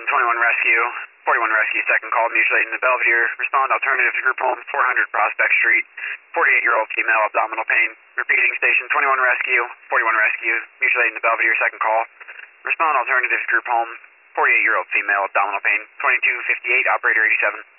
Station 21 Rescue. 41 Rescue, second call, mutually in the Belvedere. Respond, alternative to group home, 400 Prospect Street. 48-year-old female, abdominal pain. Repeating, Station 21 Rescue. 41 Rescue, mutually in the Belvedere, second call. Respond, alternative to group home, 48-year-old female, abdominal pain. 2258, operator 87.